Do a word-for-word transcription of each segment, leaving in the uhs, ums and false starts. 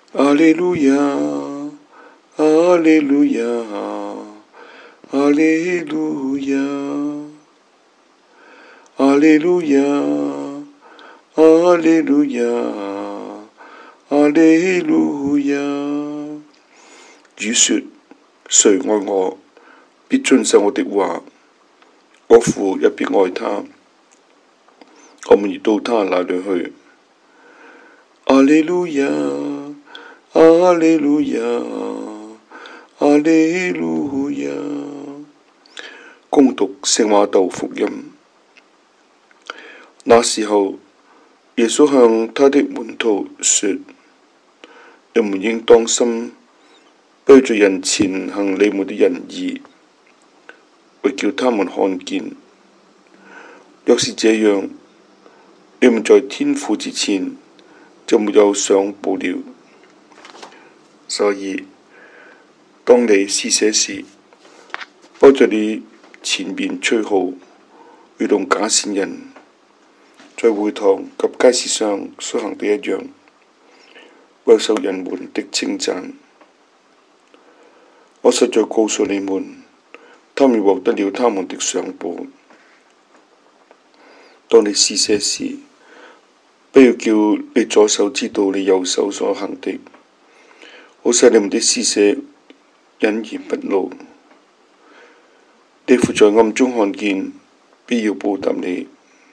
阿利路亞，阿利路亞，阿利路亞，阿利路亞，阿利路亞，阿利路亞。主說：誰愛我，必遵守我的話，我父也必愛他，我們要到他那裏去。阿利路亞，阿利路亞，阿利路亞。恭讀聖瑪竇福音。那時候，耶穌向他的門徒說：你們應當心，不要在人前行你們的仁義，為叫他們看見。若是這樣，你們在天父之前就沒有賞報了。所以，當你施捨時，不在你前面吹號，如同假善人在會堂及街市上所行的一樣，為受人們的稱讚。我實在告訴你們，他們獲得了他們的賞報。當你施捨時，不要叫你左手知道你右手所行的，好使你們的施捨隱而不露。你父在暗中看見，必要報答你。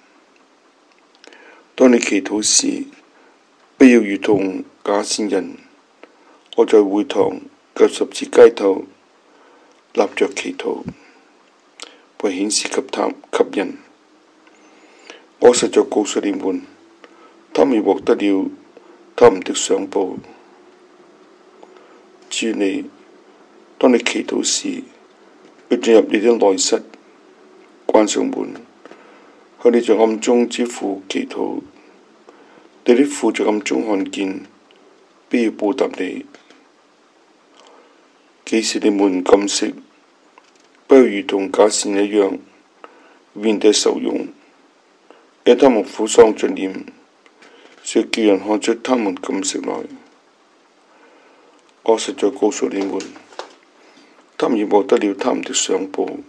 當你祈禱時，不要如同假善人，我在會堂及十字街頭立着祈禱，為顯示給他給人。我實在告訴你們，他們獲得了他們的賞報。至於你，當你祈禱時，要進入你的內室，關上門，向你在暗中之父祈禱。你的父在暗中看見，必要報答你。幾時你們禁食，不要如同假善人一樣，面帶愁容，因他們苦喪着臉，說叫人看出他們禁食來。我實在告訴你們，他們已獲得了他們的賞報。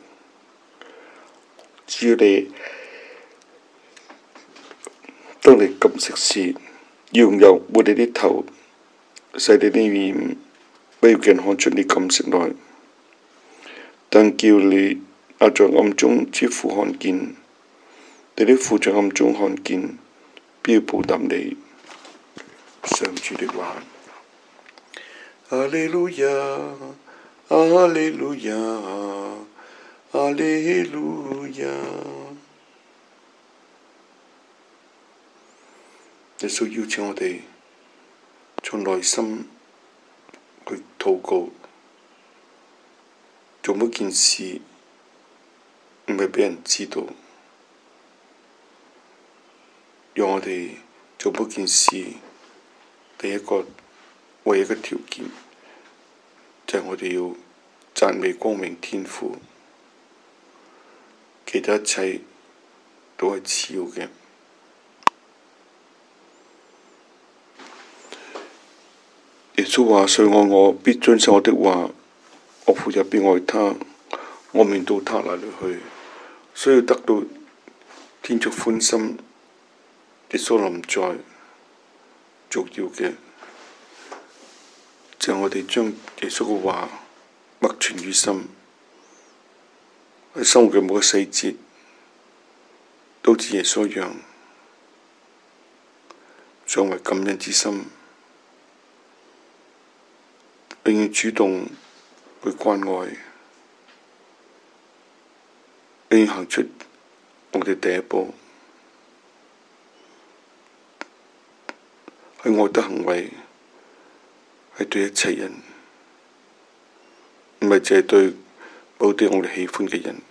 只要你當你禁食時，要用油抹你的頭，洗你的面，不要叫人看出你禁食來，但叫你那在暗中之父看見。你的父在暗中看見，必要報答你。上主的話。阿利路亞，阿利路亞，阿利路亞。耶穌邀請我哋從內心去禱告，做每件事唔係俾人知道，讓我哋做每件事第一個唯一嘅條件就係、是、我哋要讚美光明天父，其他一切都係次要嘅。耶穌話：誰愛我，必遵守我的話，我父也必愛他，我們到他那裏去。所以得到天主歡心，耶穌臨在重要嘅就係我哋將耶穌嘅話默存於心，喺生活嘅每個細節都似耶穌一樣，常為感恩之心，永遠主動去關愛，永遠行出我哋第一步，係愛德行為，係對一切人，唔係淨係對某啲我哋喜歡嘅人。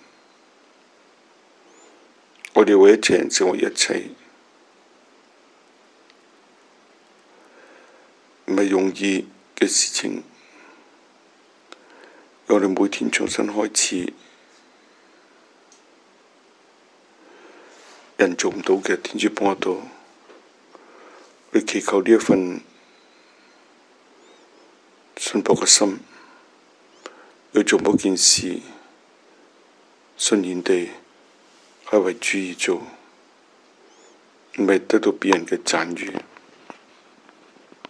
我哋為一切人成為一切，唔係容易嘅事情。我哋每天重新開始，人做唔到嘅，天主幫得到。去祈求呢一份信僕嘅心，要做某件事，信念地係為主而做，唔係得到別人嘅讚譽。